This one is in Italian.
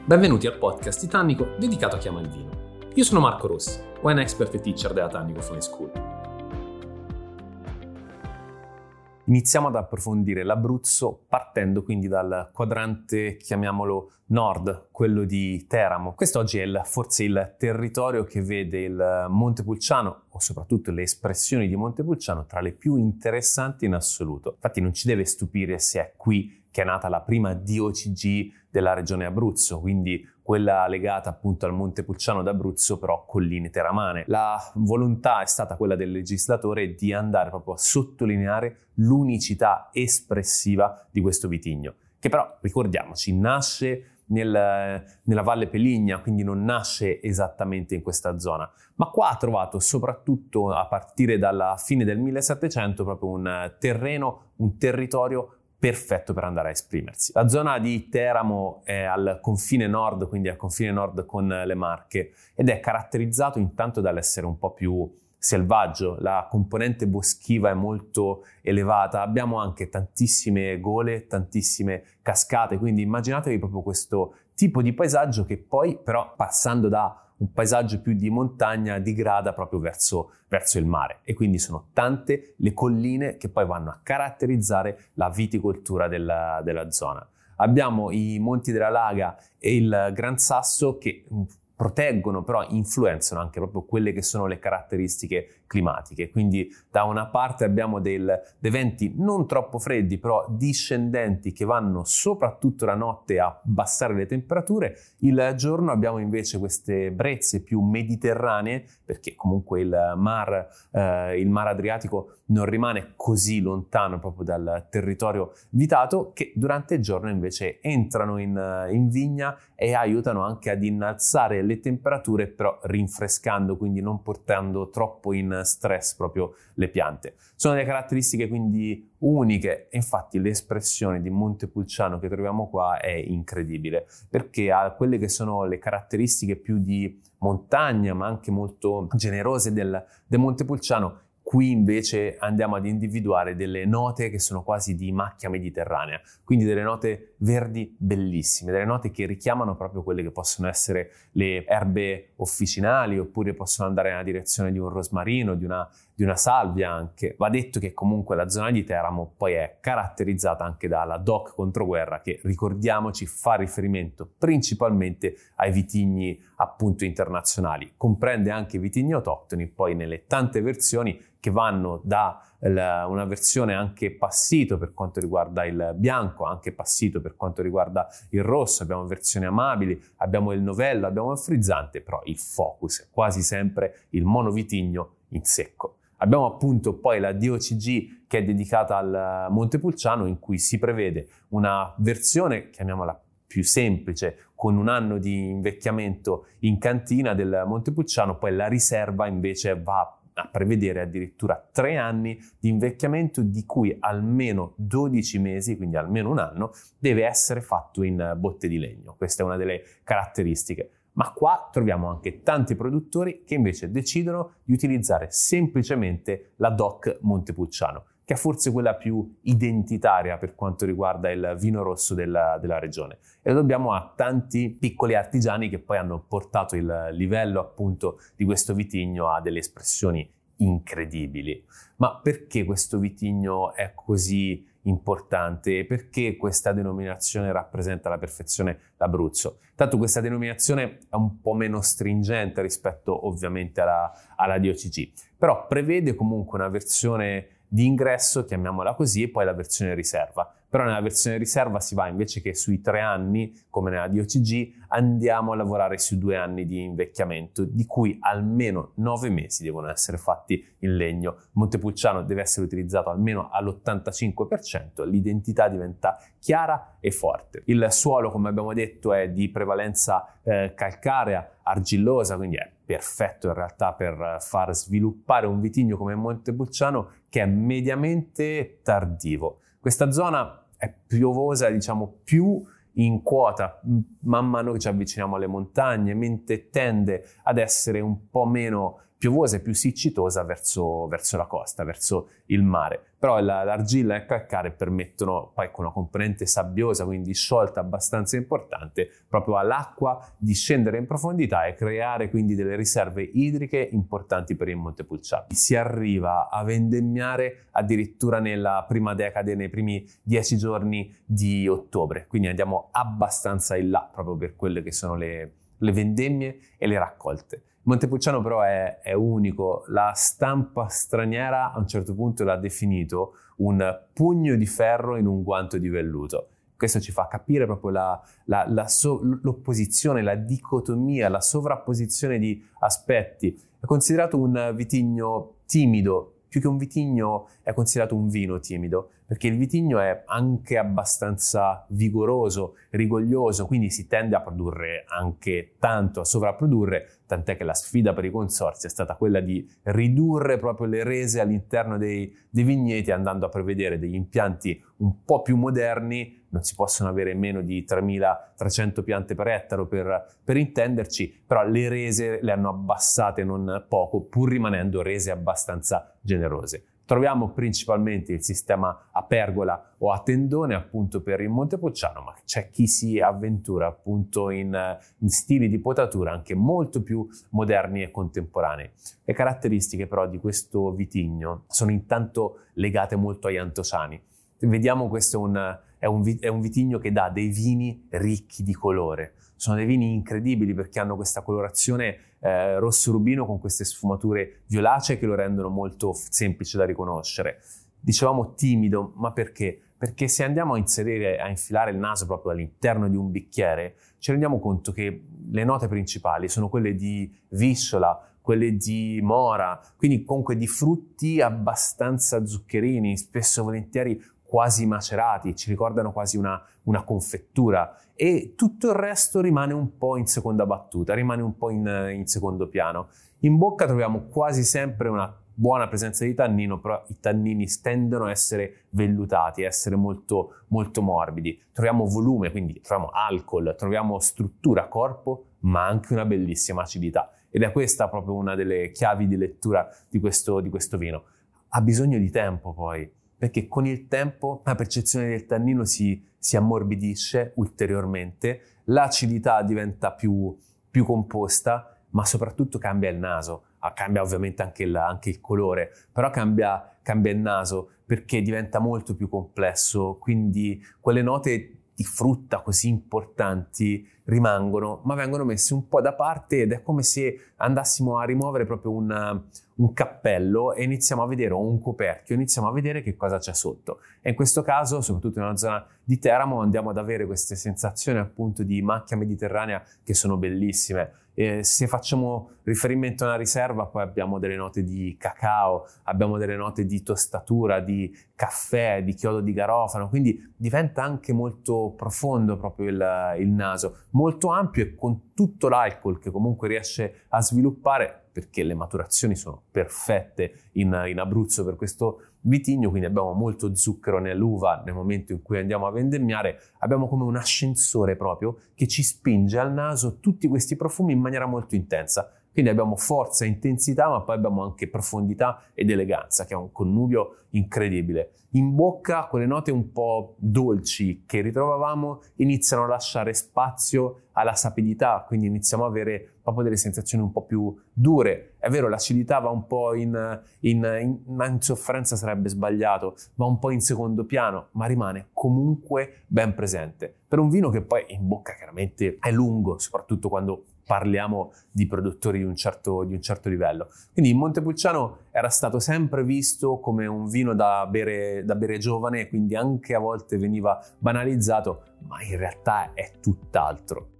Benvenuti al podcast Titanico dedicato a chi ama il vino. Io sono Marco Rossi, wine expert e teacher della Tannico Fine School. Iniziamo ad approfondire l'Abruzzo partendo quindi dal quadrante, chiamiamolo nord, quello di Teramo. Quest'oggi è forse il territorio che vede il Montepulciano, o soprattutto le espressioni di Montepulciano, tra le più interessanti in assoluto. Infatti non ci deve stupire se è qui che è nata la prima DOCG della regione Abruzzo, quindi quella legata appunto al Montepulciano d'Abruzzo, però colline teramane. La volontà è stata quella del legislatore di andare proprio a sottolineare l'unicità espressiva di questo vitigno, che però, ricordiamoci, nasce nella Valle Peligna, quindi non nasce esattamente in questa zona, ma qua ha trovato soprattutto a partire dalla fine del 1700 proprio un terreno, un territorio perfetto per andare a esprimersi. La zona di Teramo è al confine nord, quindi al confine nord con le Marche, ed è caratterizzato intanto dall'essere un po' più selvaggio. La componente boschiva è molto elevata, abbiamo anche tantissime gole, tantissime cascate, quindi immaginatevi proprio questo tipo di paesaggio che poi però, passando da un paesaggio più di montagna, digrada proprio verso il mare, e quindi sono tante le colline che poi vanno a caratterizzare la viticoltura della zona. Abbiamo i Monti della Laga e il Gran Sasso che proteggono, però influenzano anche proprio quelle che sono le caratteristiche climatiche. Quindi da una parte abbiamo dei venti non troppo freddi, però discendenti, che vanno soprattutto la notte a abbassare le temperature. Il giorno abbiamo invece queste brezze più mediterranee, perché comunque il Mar Adriatico non rimane così lontano proprio dal territorio vitato, che durante il giorno invece entrano in vigna e aiutano anche ad innalzare le temperature, però rinfrescando, quindi non portando troppo in stress proprio le piante. Sono delle caratteristiche quindi uniche, e infatti l'espressione di Montepulciano che troviamo qua è incredibile, perché ha quelle che sono le caratteristiche più di montagna, ma anche molto generose del Montepulciano. Qui invece andiamo ad individuare delle note che sono quasi di macchia mediterranea, quindi delle note verdi bellissime, delle note che richiamano proprio quelle che possono essere le erbe officinali, oppure possono andare nella direzione di un rosmarino, di una salvia anche. Va detto che comunque la zona di Teramo poi è caratterizzata anche dalla DOC Controguerra, che, ricordiamoci, fa riferimento principalmente ai vitigni appunto internazionali, comprende anche i vitigni autoctoni, poi nelle tante versioni che vanno da una versione anche passito per quanto riguarda il bianco, anche passito per quanto riguarda il rosso, abbiamo versioni amabili, abbiamo il novello, abbiamo il frizzante, però il focus è quasi sempre il monovitigno in secco. Abbiamo appunto poi la DOCG che è dedicata al Montepulciano, in cui si prevede una versione, chiamiamola più semplice, con un anno di invecchiamento in cantina del Montepulciano, poi la riserva invece va a prevedere addirittura 3 anni di invecchiamento, di cui almeno 12 mesi, quindi almeno un anno, deve essere fatto in botte di legno. Questa è una delle caratteristiche. Ma qua troviamo anche tanti produttori che invece decidono di utilizzare semplicemente la DOC Montepulciano, che è forse quella più identitaria per quanto riguarda il vino rosso della regione. E lo dobbiamo a tanti piccoli artigiani che poi hanno portato il livello appunto di questo vitigno a delle espressioni incredibili. Ma perché questo vitigno è così importante e perché questa denominazione rappresenta alla perfezione l'Abruzzo? Tanto questa denominazione è un po' meno stringente rispetto ovviamente alla DOCG, però prevede comunque una versione di ingresso, chiamiamola così, e poi la versione riserva. Però nella versione riserva si va, invece che sui 3 anni, come nella DOCG, andiamo a lavorare sui 2 anni di invecchiamento, di cui almeno 9 mesi devono essere fatti in legno. Montepulciano deve essere utilizzato almeno all'85%, l'identità diventa chiara e forte. Il suolo, come abbiamo detto, è di prevalenza calcarea, argillosa, quindi è perfetto in realtà per far sviluppare un vitigno come Montepulciano, che è mediamente tardivo. Questa zona è piovosa, diciamo, più in quota man mano che ci avviciniamo alle montagne, mentre tende ad essere un po' meno piovosa e più siccitosa verso la costa, verso il mare. Però l'argilla e il calcare permettono poi, con una componente sabbiosa, quindi sciolta abbastanza importante, proprio all'acqua di scendere in profondità e creare quindi delle riserve idriche importanti per il Montepulciano. Si arriva a vendemmiare addirittura nella prima decade, nei primi 10 giorni di ottobre, quindi andiamo abbastanza in là proprio per quelle che sono le vendemmie e le raccolte. Il Montepulciano però è unico. La stampa straniera a un certo punto l'ha definito un pugno di ferro in un guanto di velluto. Questo ci fa capire proprio l'opposizione, la dicotomia, la sovrapposizione di aspetti. È considerato un vitigno timido. Più che un vitigno è considerato un vino timido, perché il vitigno è anche abbastanza vigoroso, rigoglioso, quindi si tende a produrre anche tanto, a sovrapprodurre, tant'è che la sfida per i consorzi è stata quella di ridurre proprio le rese all'interno dei vigneti, andando a prevedere degli impianti un po' più moderni. Non si possono avere meno di 3.300 piante per ettaro per intenderci, però le rese le hanno abbassate non poco, pur rimanendo rese abbastanza generose. Troviamo principalmente il sistema a pergola o a tendone appunto per il Montepulciano, ma c'è chi si avventura appunto in stili di potatura anche molto più moderni e contemporanei. Le caratteristiche però di questo vitigno sono intanto legate molto agli antociani. Vediamo, questo è un vitigno che dà dei vini ricchi di colore. Sono dei vini incredibili perché hanno questa colorazione rosso rubino con queste sfumature violacee che lo rendono molto semplice da riconoscere. Dicevamo timido, ma perché? Perché se andiamo a infilare il naso proprio all'interno di un bicchiere, ci rendiamo conto che le note principali sono quelle di visciola, quelle di mora, quindi comunque di frutti abbastanza zuccherini, spesso e volentieri quasi macerati, ci ricordano quasi una confettura, e tutto il resto rimane un po' in seconda battuta, rimane un po' in secondo piano. In bocca troviamo quasi sempre una buona presenza di tannino, però i tannini tendono a essere vellutati, a essere molto, molto morbidi. Troviamo volume, quindi troviamo alcol, troviamo struttura, corpo, ma anche una bellissima acidità. Ed è questa proprio una delle chiavi di lettura di questo vino. Ha bisogno di tempo poi, perché con il tempo la percezione del tannino si ammorbidisce ulteriormente, l'acidità diventa più composta, ma soprattutto cambia il naso. Cambia ovviamente anche il colore, però cambia il naso perché diventa molto più complesso, quindi quelle note di frutta così importanti rimangono, ma vengono messe un po' da parte, ed è come se andassimo a rimuovere proprio un cappello e iniziamo a vedere, o un coperchio, iniziamo a vedere che cosa c'è sotto. E in questo caso, soprattutto nella zona di Teramo, andiamo ad avere queste sensazioni appunto di macchia mediterranea che sono bellissime. Se facciamo riferimento a una riserva, poi abbiamo delle note di cacao, abbiamo delle note di tostatura, di caffè, di chiodo di garofano, quindi diventa anche molto profondo proprio il naso, molto ampio, e con tutto l'alcol che comunque riesce a sviluppare, perché le maturazioni sono perfette in Abruzzo per questo vitigno, quindi abbiamo molto zucchero nell'uva nel momento in cui andiamo a vendemmiare, abbiamo come un ascensore proprio che ci spinge al naso tutti questi profumi in maniera molto intensa. Quindi abbiamo forza e intensità, ma poi abbiamo anche profondità ed eleganza, che è un connubio incredibile. In bocca quelle note un po' dolci che ritrovavamo iniziano a lasciare spazio alla sapidità, quindi iniziamo a avere proprio delle sensazioni un po' più dure. È vero, l'acidità va un po' in sofferenza, sarebbe sbagliato, va un po' in secondo piano, ma rimane comunque ben presente. Per un vino che poi in bocca chiaramente è lungo, soprattutto quando parliamo di produttori di un certo livello. Quindi il Montepulciano era stato sempre visto come un vino da bere giovane, quindi anche a volte veniva banalizzato, ma in realtà è tutt'altro.